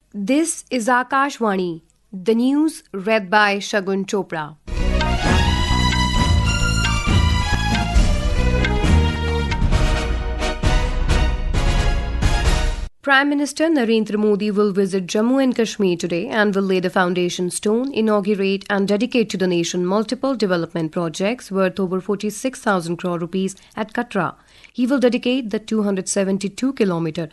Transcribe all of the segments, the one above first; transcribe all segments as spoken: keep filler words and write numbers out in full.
This is Akashvani, the news read by Shagun Chopra. Prime Minister Narendra Modi will visit Jammu and Kashmir today and will lay the foundation stone, inaugurate and dedicate to the nation multiple development projects worth over forty-six thousand crore rupees at Katra. He will dedicate the two hundred seventy-two kilometer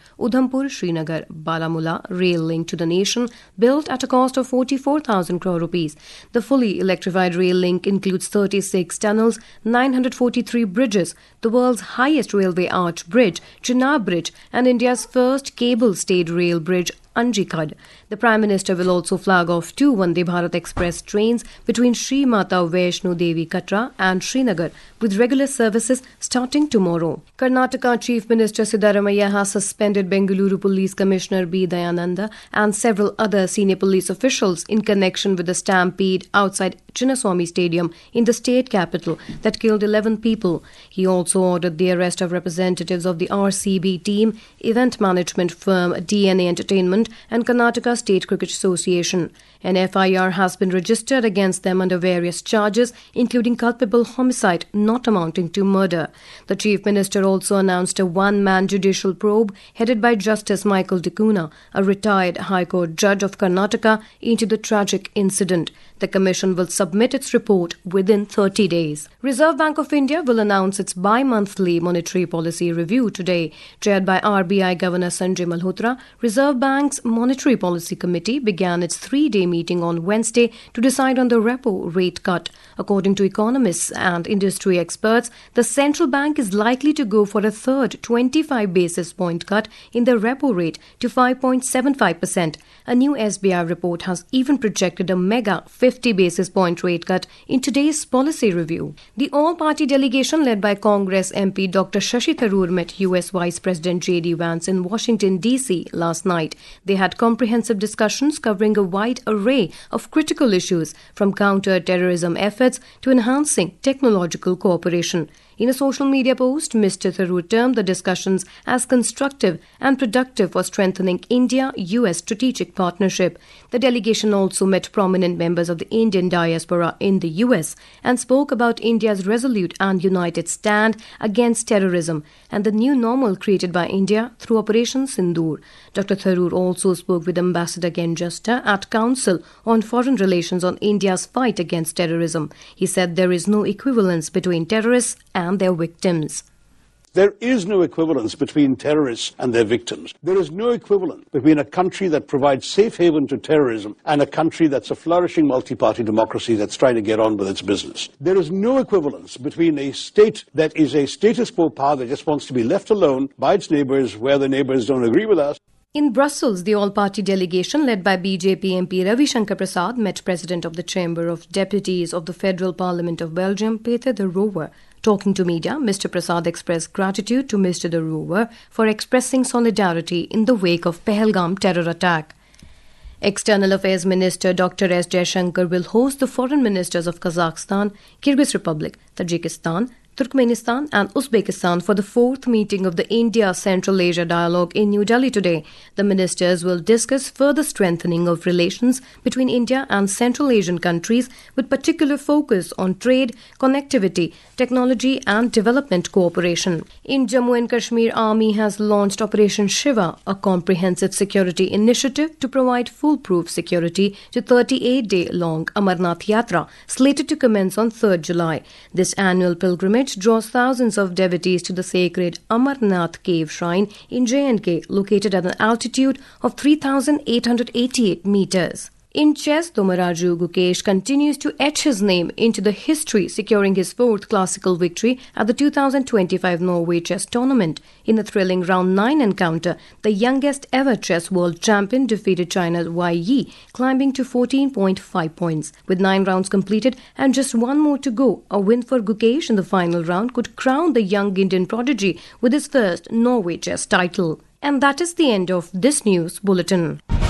Udhampur-Srinagar-Baramulla rail link to the nation, built at a cost of forty-four thousand crore rupees. The fully electrified rail link includes thirty-six tunnels, nine hundred forty-three bridges, the world's highest railway arch bridge, Chenab Bridge, and India's first cable-stayed rail bridge, Anjikhad. The Prime Minister will also flag off two Vande Bharat Express trains between Sri Mata Vaishno Devi Katra and Srinagar, with regular services starting tomorrow. Karnataka Chief Minister Siddaramaiah has suspended Bengaluru Police Commissioner B. Dayananda and several other senior police officials in connection with the stampede outside Chinnaswamy Stadium in the state capital that killed eleven people. He also ordered the arrest of representatives of the R C B team, event management firm D N A Entertainment, and Karnataka State Cricket Association. An F I R has been registered against them under various charges, including culpable homicide not amounting to murder. The Chief Minister also announced a one-man judicial probe headed by Justice Michael Dikuna, a retired High Court judge of Karnataka, into the tragic incident. The Commission will submit its report within thirty days. Reserve Bank of India will announce its bi-monthly monetary policy review today. Chaired by R B I Governor Sanjay Malhotra, Reserve Bank's Monetary Policy Committee began its three-day meeting on Wednesday to decide on the repo rate cut. According to economists and industry experts, the central bank is likely to go for a third twenty-five basis point cut in the repo rate to five point seven five percent. A new S B I report has even projected a mega fifty basis point rate cut in today's policy review. The all-party delegation led by Congress M P Doctor Shashi Tharoor met U S Vice President J D Vance in Washington, D C last night. They had comprehensive discussions covering a wide array of critical issues, from counter-terrorism efforts to enhancing technological cooperation. In a social media post, Mister Tharoor termed the discussions as constructive and productive for strengthening India-U S strategic partnership. The delegation also met prominent members of the Indian diaspora in the U S and spoke about India's resolute and united stand against terrorism and the new normal created by India through Operation Sindoor. Doctor Tharoor also spoke with Ambassador Ken Juster at Council on Foreign Relations on India's fight against terrorism. He said there is no equivalence between terrorists and and their victims. There is no equivalence between terrorists and their victims. There is no equivalence between a country that provides safe haven to terrorism and a country that's a flourishing multi-party democracy that's trying to get on with its business. There is no equivalence between a state that is a status quo power that just wants to be left alone by its neighbors where the neighbors don't agree with us. In Brussels, the all-party delegation led by B J P M P Ravi Shankar Prasad met President of the Chamber of Deputies of the Federal Parliament of Belgium, Peter de Roover. Talking to media, Mister Prasad expressed gratitude to Mister de Roover for expressing solidarity in the wake of Pahalgam terror attack. External Affairs Minister Doctor S Jaishankar will host the foreign ministers of Kazakhstan, Kyrgyz Republic, Tajikistan, Turkmenistan and Uzbekistan for the fourth meeting of the India-Central Asia Dialogue in New Delhi today. The ministers will discuss further strengthening of relations between India and Central Asian countries, with particular focus on trade, connectivity, technology and development cooperation. In Jammu and Kashmir, Army has launched Operation Shiva, a comprehensive security initiative to provide foolproof security to thirty-eight day long Amarnath Yatra, slated to commence on third July. This annual pilgrimage draws thousands of devotees to the sacred Amarnath Cave Shrine in J and K, located at an altitude of three thousand eight hundred eighty-eight meters. In chess, Domaraju Gukesh continues to etch his name into the history, securing his fourth classical victory at the two thousand twenty-five Norway Chess Tournament. In a thrilling round nine encounter, the youngest ever chess world champion defeated China's Wei Yi, climbing to fourteen point five points. With nine rounds completed and just one more to go, a win for Gukesh in the final round could crown the young Indian prodigy with his first Norway chess title. And that is the end of this news bulletin.